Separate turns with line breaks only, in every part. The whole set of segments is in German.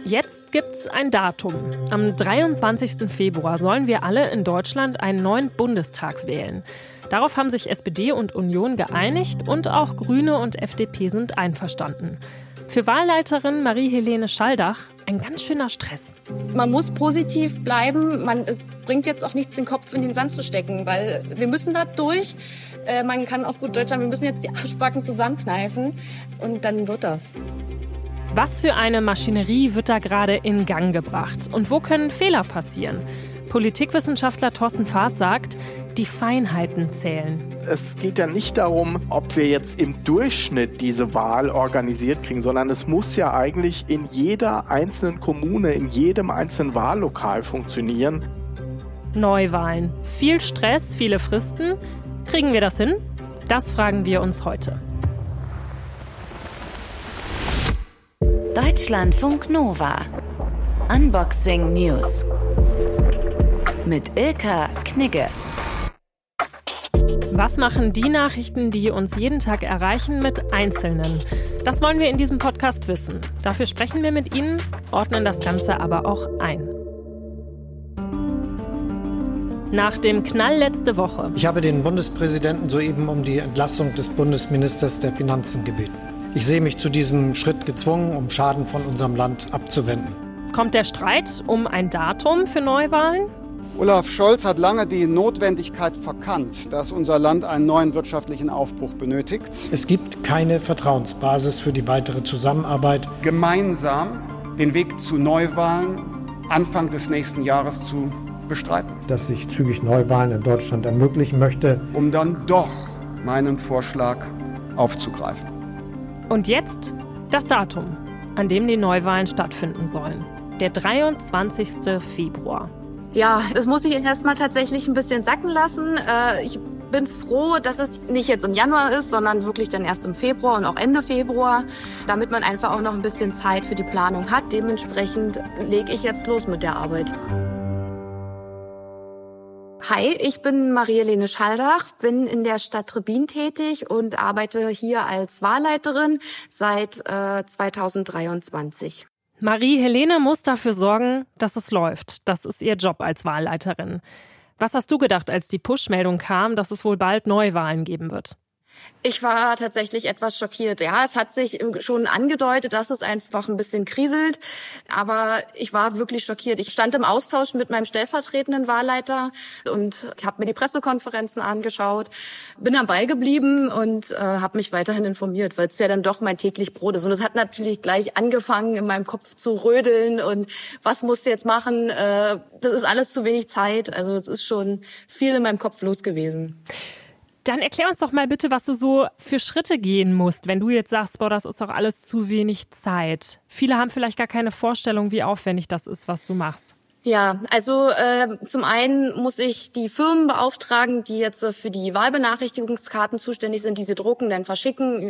Jetzt gibt's ein Datum. Am 23. Februar sollen wir alle in Deutschland einen neuen Bundestag wählen. Darauf haben sich SPD und Union geeinigt und auch Grüne und FDP sind einverstanden. Für Wahlleiterin Marie-Helene Schaldach ein ganz schöner Stress.
Man muss positiv bleiben. Es bringt jetzt auch nichts, den Kopf in den Sand zu stecken, weil wir müssen da durch. Man kann auf gut Deutsch sagen, wir müssen jetzt die Arschbacken zusammenkneifen und dann wird das.
Was für eine Maschinerie wird da gerade in Gang gebracht? Und wo können Fehler passieren? Politikwissenschaftler Thorsten Faas sagt, die Feinheiten zählen.
Es geht ja nicht darum, ob wir jetzt im Durchschnitt diese Wahl organisiert kriegen, sondern es muss ja eigentlich in jeder einzelnen Kommune, in jedem einzelnen Wahllokal funktionieren.
Neuwahlen. Viel Stress, viele Fristen. Kriegen wir das hin? Das fragen wir uns heute.
Deutschlandfunk Nova. Unboxing News. Mit Ilka Knigge.
Was machen die Nachrichten, die uns jeden Tag erreichen, mit Einzelnen? Das wollen wir in diesem Podcast wissen. Dafür sprechen wir mit Ihnen, ordnen das Ganze aber auch ein. Nach dem Knall letzte Woche.
Ich habe den Bundespräsidenten soeben um die Entlassung des Bundesministers der Finanzen gebeten. Ich sehe mich zu diesem Schritt gezwungen, um Schaden von unserem Land abzuwenden.
Kommt der Streit um ein Datum für Neuwahlen?
Olaf Scholz hat lange die Notwendigkeit verkannt, dass unser Land einen neuen wirtschaftlichen Aufbruch benötigt.
Es gibt keine Vertrauensbasis für die weitere Zusammenarbeit.
Gemeinsam den Weg zu Neuwahlen Anfang des nächsten Jahres zu bestreiten.
Dass ich zügig Neuwahlen in Deutschland ermöglichen möchte.
Um dann doch meinen Vorschlag aufzugreifen.
Und jetzt das Datum, an dem die Neuwahlen stattfinden sollen. Der 23. Februar.
Ja, das muss ich erstmal tatsächlich ein bisschen sacken lassen. Ich bin froh, dass es nicht jetzt im Januar ist, sondern wirklich dann erst im Februar und auch Ende Februar, damit man einfach auch noch ein bisschen Zeit für die Planung hat. Dementsprechend lege ich jetzt los mit der Arbeit. Hi, ich bin Marie-Helene Schaldach, bin in der Stadt Trebbin tätig und arbeite hier als Wahlleiterin seit 2023.
Marie-Helene muss dafür sorgen, dass es läuft. Das ist ihr Job als Wahlleiterin. Was hast du gedacht, als die Push-Meldung kam, dass es wohl bald Neuwahlen geben wird?
Ich war tatsächlich etwas schockiert. Ja, es hat sich schon angedeutet, dass es einfach ein bisschen kriselt. Aber ich war wirklich schockiert. Ich stand im Austausch mit meinem stellvertretenden Wahlleiter und habe mir die Pressekonferenzen angeschaut, bin am Ball geblieben und habe mich weiterhin informiert, weil es ja dann doch mein täglich Brot ist. Und es hat natürlich gleich angefangen, in meinem Kopf zu rödeln und was musst du jetzt machen? Das ist alles zu wenig Zeit. Also es ist schon viel in meinem Kopf los gewesen.
Dann erklär uns doch mal bitte, was du so für Schritte gehen musst, wenn du jetzt sagst, boah, das ist doch alles zu wenig Zeit. Viele haben vielleicht gar keine Vorstellung, wie aufwendig das ist, was du machst.
Ja, also zum einen muss ich die Firmen beauftragen, die jetzt für die Wahlbenachrichtigungskarten zuständig sind, die sie drucken, dann verschicken.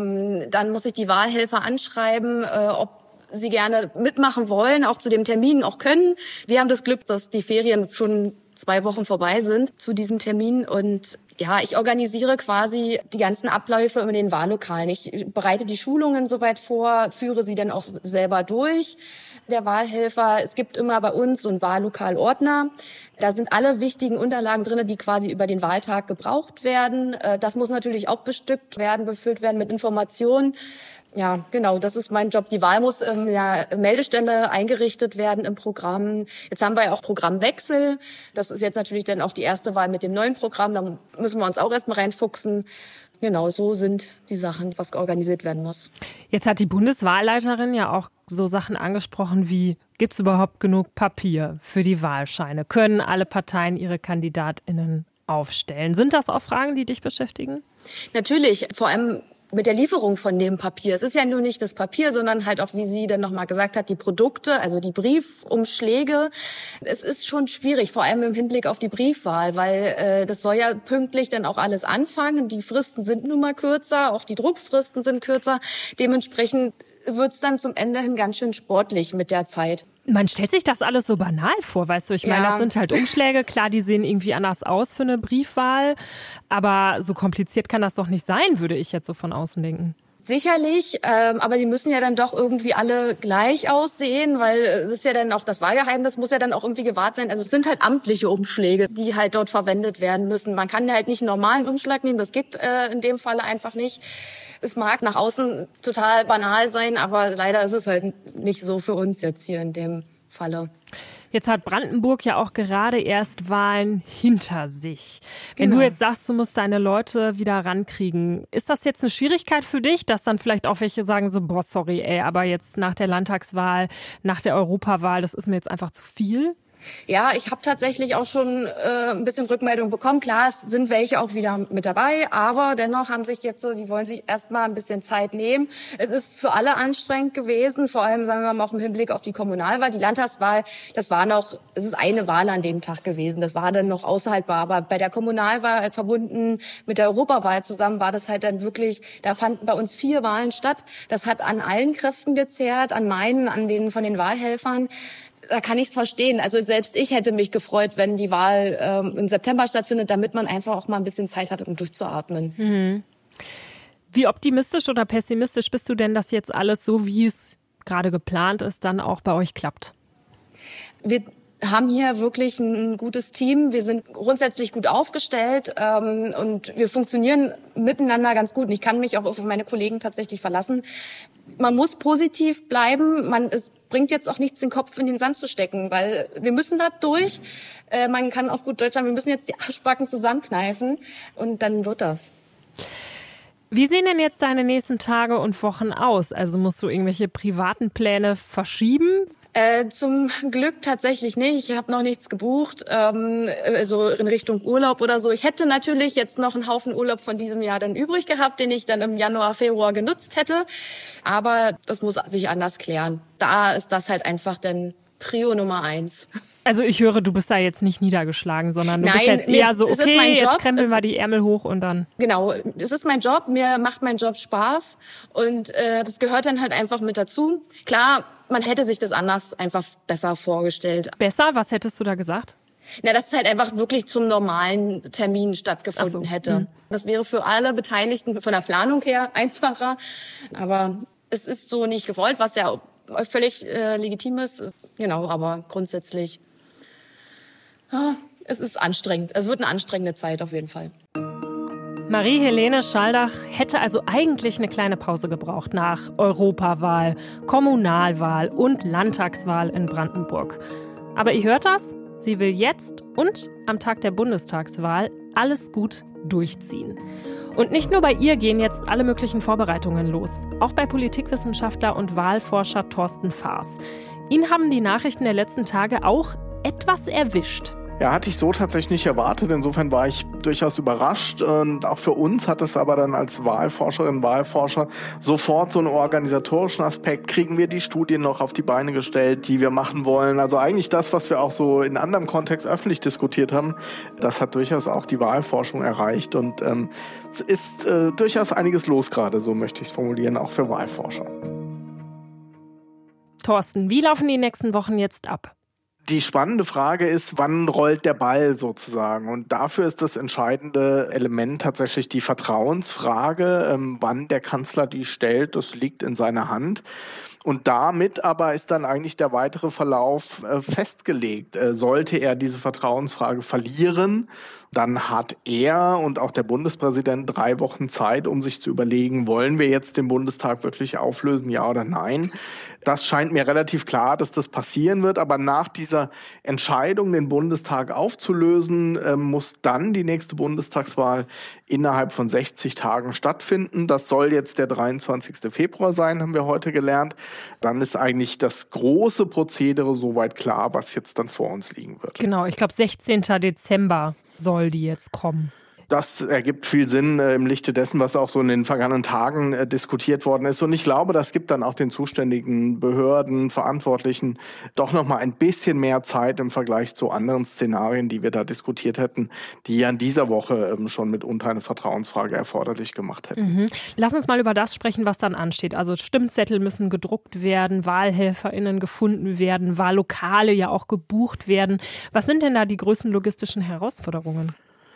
Dann muss ich die Wahlhelfer anschreiben, ob sie gerne mitmachen wollen, auch zu dem Termin auch können. Wir haben das Glück, dass die Ferien schon 2 Wochen vorbei sind zu diesem Termin und ja, ich organisiere quasi die ganzen Abläufe in den Wahllokalen. Ich bereite die Schulungen soweit vor, führe sie dann auch selber durch. Der Wahlhelfer, es gibt immer bei uns so einen Wahllokalordner. Da sind alle wichtigen Unterlagen drin, die quasi über den Wahltag gebraucht werden. Das muss natürlich auch bestückt werden, befüllt werden mit Informationen. Ja, genau, das ist mein Job. Die Wahl muss in der Meldestelle eingerichtet werden im Programm. Jetzt haben wir ja auch Programmwechsel. Das ist jetzt natürlich dann auch die erste Wahl mit dem neuen Programm. Da müssen wir uns auch erstmal reinfuchsen. Genau, so sind die Sachen, was organisiert werden muss.
Jetzt hat die Bundeswahlleiterin ja auch so Sachen angesprochen wie, gibt es überhaupt genug Papier für die Wahlscheine? Können alle Parteien ihre KandidatInnen aufstellen? Sind das auch Fragen, die dich beschäftigen?
Natürlich, vor allem mit der Lieferung von dem Papier. Es ist ja nur nicht das Papier, sondern halt auch, wie sie dann nochmal gesagt hat, die Produkte, also die Briefumschläge. Es ist schon schwierig, vor allem im Hinblick auf die Briefwahl, weil das soll ja pünktlich dann auch alles anfangen. Die Fristen sind nun mal kürzer, auch die Druckfristen sind kürzer. Dementsprechend wird's dann zum Ende hin ganz schön sportlich mit der Zeit.
Man stellt sich das alles so banal vor, weißt du? Ich meine, das sind halt Umschläge. Klar, die sehen irgendwie anders aus für eine Briefwahl. Aber so kompliziert kann das doch nicht sein, würde ich jetzt so von außen denken.
Sicherlich, aber die müssen ja dann doch irgendwie alle gleich aussehen, weil es ist ja dann auch das Wahlgeheimnis muss ja dann auch irgendwie gewahrt sein. Also es sind halt amtliche Umschläge, die halt dort verwendet werden müssen. Man kann ja halt nicht einen normalen Umschlag nehmen, das geht in dem Falle einfach nicht. Es mag nach außen total banal sein, aber leider ist es halt nicht so für uns jetzt hier in dem Falle.
Jetzt hat Brandenburg ja auch gerade erst Wahlen hinter sich. Wenn du jetzt sagst, du musst deine Leute wieder rankriegen, ist das jetzt eine Schwierigkeit für dich, dass dann vielleicht auch welche sagen so, boah, sorry, aber jetzt nach der Landtagswahl, nach der Europawahl, das ist mir jetzt einfach zu viel?
Ja, ich habe tatsächlich auch schon ein bisschen Rückmeldung bekommen. Klar, es sind welche auch wieder mit dabei, aber dennoch haben sich jetzt sie wollen sich erstmal ein bisschen Zeit nehmen. Es ist für alle anstrengend gewesen, vor allem sagen wir mal auch im Hinblick auf die Kommunalwahl, die Landtagswahl. Es ist eine Wahl an dem Tag gewesen. Das war dann noch aushaltbar, aber bei der Kommunalwahl verbunden mit der Europawahl zusammen war das halt dann wirklich, da fanden bei uns 4 Wahlen statt. Das hat an allen Kräften gezehrt, an meinen, von den Wahlhelfern. Da kann ich es verstehen. Also selbst ich hätte mich gefreut, wenn die Wahl im September stattfindet, damit man einfach auch mal ein bisschen Zeit hat, um durchzuatmen.
Mhm. Wie optimistisch oder pessimistisch bist du denn, dass jetzt alles so, wie es gerade geplant ist, dann auch bei euch klappt?
Wir haben hier wirklich ein gutes Team. Wir sind grundsätzlich gut aufgestellt und wir funktionieren miteinander ganz gut. Und ich kann mich auch auf meine Kollegen tatsächlich verlassen. Man muss positiv bleiben. Es bringt jetzt auch nichts, den Kopf in den Sand zu stecken, weil wir müssen da durch. Man kann auf gut Deutsch sagen, wir müssen jetzt die Arschbacken zusammenkneifen und dann wird das.
Wie sehen denn jetzt deine nächsten Tage und Wochen aus? Also musst du irgendwelche privaten Pläne verschieben?
Zum Glück tatsächlich nicht. Ich habe noch nichts gebucht, also in Richtung Urlaub oder so. Ich hätte natürlich jetzt noch einen Haufen Urlaub von diesem Jahr dann übrig gehabt, den ich dann im Januar, Februar genutzt hätte. Aber das muss sich anders klären. Da ist das halt einfach dann Prio Nummer 1.
Also ich höre, du bist da jetzt nicht niedergeschlagen, sondern du bist jetzt eher so, okay, jetzt krempeln wir die Ärmel hoch und dann...
Genau, es ist mein Job, mir macht mein Job Spaß und das gehört dann halt einfach mit dazu. Klar, man hätte sich das anders einfach besser vorgestellt.
Besser? Was hättest du da gesagt?
Na, dass es halt einfach wirklich zum normalen Termin stattgefunden hätte. Das wäre für alle Beteiligten von der Planung her einfacher, aber es ist so nicht gewollt, was ja völlig legitim ist. Genau, aber grundsätzlich... es ist anstrengend. Es wird eine anstrengende Zeit auf jeden Fall.
Marie-Helene Schaldach hätte also eigentlich eine kleine Pause gebraucht nach Europawahl, Kommunalwahl und Landtagswahl in Brandenburg. Aber ihr hört das? Sie will jetzt und am Tag der Bundestagswahl alles gut durchziehen. Und nicht nur bei ihr gehen jetzt alle möglichen Vorbereitungen los. Auch bei Politikwissenschaftler und Wahlforscher Thorsten Faas. Ihn haben die Nachrichten der letzten Tage auch etwas erwischt.
Ja, hatte ich so tatsächlich nicht erwartet. Insofern war ich durchaus überrascht. Und auch für uns hat es aber dann als Wahlforscherinnen und Wahlforscher sofort so einen organisatorischen Aspekt. Kriegen wir die Studien noch auf die Beine gestellt, die wir machen wollen? Also eigentlich das, was wir auch so in anderem Kontext öffentlich diskutiert haben, das hat durchaus auch die Wahlforschung erreicht. Und es ist durchaus einiges los gerade, so möchte ich es formulieren, auch für Wahlforscher.
Thorsten, wie laufen die nächsten Wochen jetzt ab?
Die spannende Frage ist, wann rollt der Ball sozusagen? Und dafür ist das entscheidende Element tatsächlich die Vertrauensfrage. Wann der Kanzler die stellt, das liegt in seiner Hand. Und damit aber ist dann eigentlich der weitere Verlauf festgelegt. Sollte er diese Vertrauensfrage verlieren, dann hat er und auch der Bundespräsident 3 Wochen Zeit, um sich zu überlegen, wollen wir jetzt den Bundestag wirklich auflösen, ja oder nein? Das scheint mir relativ klar, dass das passieren wird. Aber nach dieser Entscheidung, den Bundestag aufzulösen, muss dann die nächste Bundestagswahl innerhalb von 60 Tagen stattfinden. Das soll jetzt der 23. Februar sein, haben wir heute gelernt. Dann ist eigentlich das große Prozedere soweit klar, was jetzt dann vor uns liegen wird.
Genau, ich glaube 16. Dezember soll die jetzt kommen.
Das ergibt viel Sinn im Lichte dessen, was auch so in den vergangenen Tagen diskutiert worden ist. Und ich glaube, das gibt dann auch den zuständigen Behörden, Verantwortlichen doch noch mal ein bisschen mehr Zeit im Vergleich zu anderen Szenarien, die wir da diskutiert hätten, die ja in dieser Woche schon mitunter eine Vertrauensfrage erforderlich gemacht hätten.
Lass uns mal über das sprechen, was dann ansteht. Also Stimmzettel müssen gedruckt werden, WahlhelferInnen gefunden werden, Wahllokale ja auch gebucht werden. Was sind denn da die größten logistischen Herausforderungen?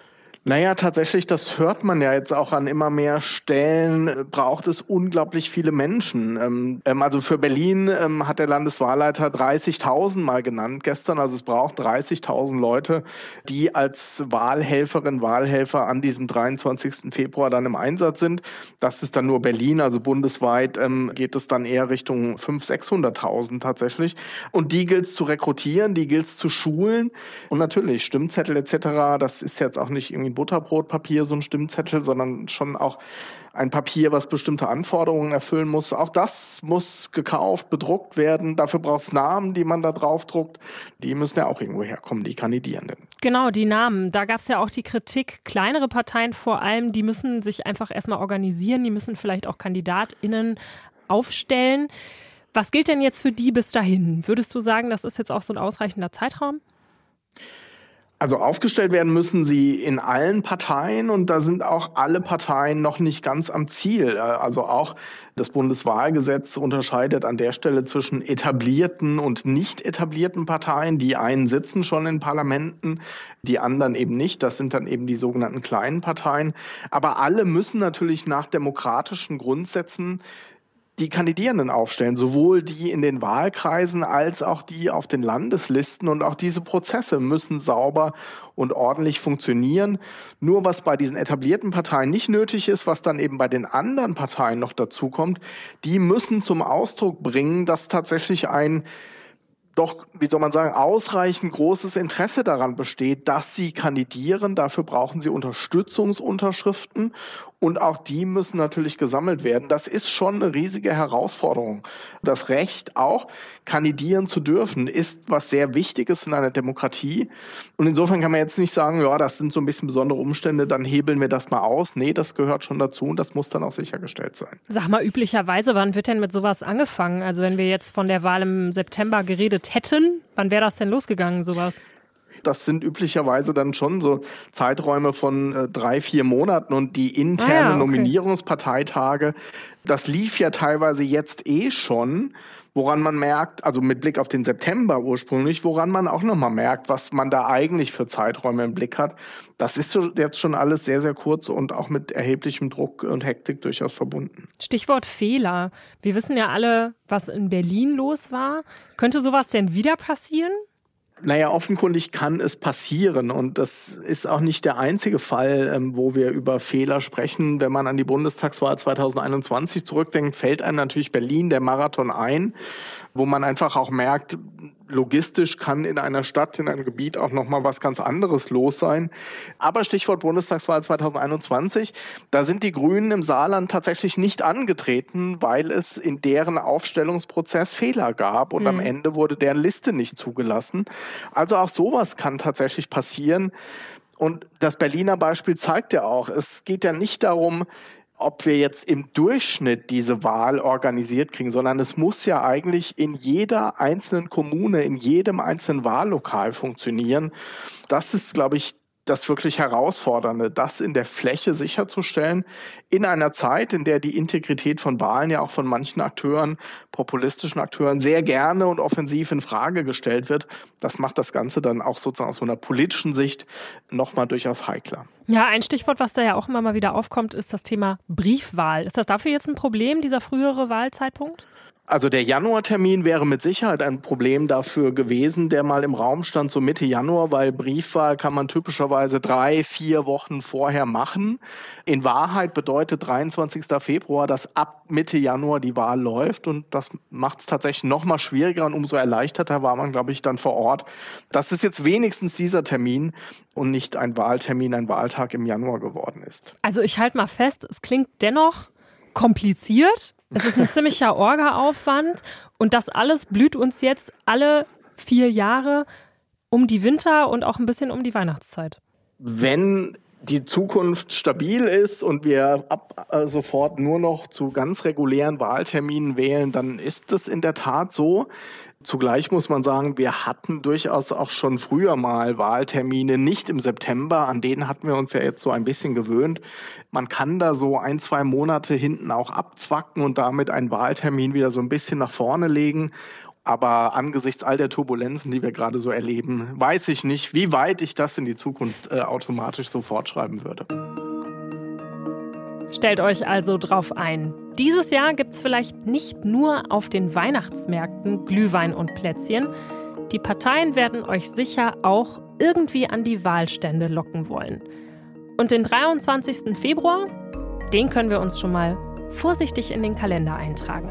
Naja, tatsächlich, das hört man ja jetzt auch an immer mehr Stellen, braucht es unglaublich viele Menschen. Also für Berlin hat der Landeswahlleiter 30.000 mal genannt gestern. Also es braucht 30.000 Leute, die als Wahlhelferinnen, Wahlhelfer an diesem 23. Februar dann im Einsatz sind. Das ist dann nur Berlin, also bundesweit geht es dann eher Richtung 500.000, 600.000 tatsächlich. Und die gilt es zu rekrutieren, die gilt es zu schulen. Und natürlich Stimmzettel etc., das ist jetzt auch nicht irgendwie Butterbrotpapier, so ein Stimmzettel, sondern schon auch ein Papier, was bestimmte Anforderungen erfüllen muss. Auch das muss gekauft, bedruckt werden. Dafür braucht es Namen, die man da drauf druckt. Die müssen ja auch irgendwo herkommen, die Kandidierenden.
Genau, die Namen. Da gab es ja auch die Kritik, kleinere Parteien vor allem, die müssen sich einfach erstmal organisieren. Die müssen vielleicht auch KandidatInnen aufstellen. Was gilt denn jetzt für die bis dahin? Würdest du sagen, das ist jetzt auch so ein ausreichender Zeitraum?
Also aufgestellt werden müssen sie in allen Parteien und da sind auch alle Parteien noch nicht ganz am Ziel. Also auch das Bundeswahlgesetz unterscheidet an der Stelle zwischen etablierten und nicht etablierten Parteien. Die einen sitzen schon in Parlamenten, die anderen eben nicht. Das sind dann eben die sogenannten kleinen Parteien. Aber alle müssen natürlich nach demokratischen Grundsätzen die Kandidierenden aufstellen, sowohl die in den Wahlkreisen als auch die auf den Landeslisten. Und auch diese Prozesse müssen sauber und ordentlich funktionieren. Nur was bei diesen etablierten Parteien nicht nötig ist, was dann eben bei den anderen Parteien noch dazukommt, die müssen zum Ausdruck bringen, dass tatsächlich ein doch, wie soll man sagen, ausreichend großes Interesse daran besteht, dass sie kandidieren. Dafür brauchen sie Unterstützungsunterschriften und auch die müssen natürlich gesammelt werden. Das ist schon eine riesige Herausforderung. Das Recht, auch kandidieren zu dürfen, ist was sehr Wichtiges in einer Demokratie. Und insofern kann man jetzt nicht sagen, ja, das sind so ein bisschen besondere Umstände, dann hebeln wir das mal aus. Nee, das gehört schon dazu und das muss dann auch sichergestellt sein.
Sag mal, üblicherweise, wann wird denn mit sowas angefangen? Also wenn wir jetzt von der Wahl im September geredet hätten, wann wäre das denn losgegangen, sowas?
Das sind üblicherweise dann schon so Zeiträume von 3-4 Monaten und die internen Nominierungsparteitage, das lief ja teilweise jetzt schon, woran man merkt, also mit Blick auf den September ursprünglich, woran man auch nochmal merkt, was man da eigentlich für Zeiträume im Blick hat. Das ist jetzt schon alles sehr, sehr kurz und auch mit erheblichem Druck und Hektik durchaus verbunden.
Stichwort Fehler. Wir wissen ja alle, was in Berlin los war. Könnte sowas denn wieder passieren?
Naja, offenkundig kann es passieren und das ist auch nicht der einzige Fall, wo wir über Fehler sprechen. Wenn man an die Bundestagswahl 2021 zurückdenkt, fällt einem natürlich Berlin, der Marathon ein, wo man einfach auch merkt, logistisch kann in einer Stadt, in einem Gebiet auch nochmal was ganz anderes los sein. Aber Stichwort Bundestagswahl 2021, da sind die Grünen im Saarland tatsächlich nicht angetreten, weil es in deren Aufstellungsprozess Fehler gab und am Ende wurde deren Liste nicht zugelassen. Also auch sowas kann tatsächlich passieren. Und das Berliner Beispiel zeigt ja auch, es geht ja nicht darum, ob wir jetzt im Durchschnitt diese Wahl organisiert kriegen, sondern es muss ja eigentlich in jeder einzelnen Kommune, in jedem einzelnen Wahllokal funktionieren. Das ist, glaube ich, das wirklich Herausfordernde, das in der Fläche sicherzustellen, in einer Zeit, in der die Integrität von Wahlen ja auch von manchen Akteuren, populistischen Akteuren, sehr gerne und offensiv in Frage gestellt wird. Das macht das Ganze dann auch sozusagen aus so einer politischen Sicht nochmal durchaus heikler.
Ja, ein Stichwort, was da ja auch immer mal wieder aufkommt, ist das Thema Briefwahl. Ist das dafür jetzt ein Problem, dieser frühere Wahlzeitpunkt?
Also der Januartermin wäre mit Sicherheit ein Problem dafür gewesen, der mal im Raum stand, so Mitte Januar, weil Briefwahl kann man typischerweise 3-4 Wochen vorher machen. In Wahrheit bedeutet 23. Februar, dass ab Mitte Januar die Wahl läuft und das macht es tatsächlich noch mal schwieriger und umso erleichterter war man, glaube ich, dann vor Ort. Das ist jetzt wenigstens dieser Termin und nicht ein Wahltermin, ein Wahltag im Januar geworden ist.
Also ich halte mal fest, es klingt dennoch kompliziert. Es ist ein ziemlicher Orga-Aufwand und das alles blüht uns jetzt alle 4 Jahre um die Winter- und auch ein bisschen um die Weihnachtszeit.
Wenn die Zukunft stabil ist und wir ab sofort nur noch zu ganz regulären Wahlterminen wählen, dann ist es in der Tat so. Zugleich muss man sagen, wir hatten durchaus auch schon früher mal Wahltermine, nicht im September, an denen hatten wir uns ja jetzt so ein bisschen gewöhnt. Man kann da so 1-2 Monate hinten auch abzwacken und damit einen Wahltermin wieder so ein bisschen nach vorne legen. Aber angesichts all der Turbulenzen, die wir gerade so erleben, weiß ich nicht, wie weit ich das in die Zukunft automatisch so fortschreiben würde.
Stellt euch also drauf ein. Dieses Jahr gibt's vielleicht nicht nur auf den Weihnachtsmärkten Glühwein und Plätzchen. Die Parteien werden euch sicher auch irgendwie an die Wahlstände locken wollen. Und den 23. Februar, den können wir uns schon mal vorsichtig in den Kalender eintragen.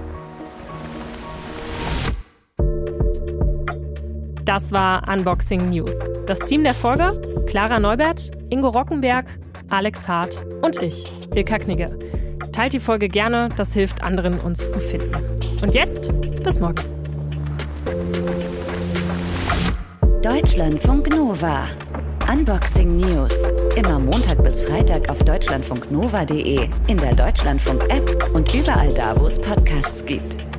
Das war Unboxing News. Das Team der Folge: Clara Neubert, Ingo Rockenberg, Alex Hart und ich, Ilka Knigge. Teilt die Folge gerne, das hilft anderen, uns zu finden. Und jetzt, bis morgen.
Deutschlandfunk Nova. Unboxing News. Immer Montag bis Freitag auf deutschlandfunknova.de, in der Deutschlandfunk-App und überall da, wo es Podcasts gibt.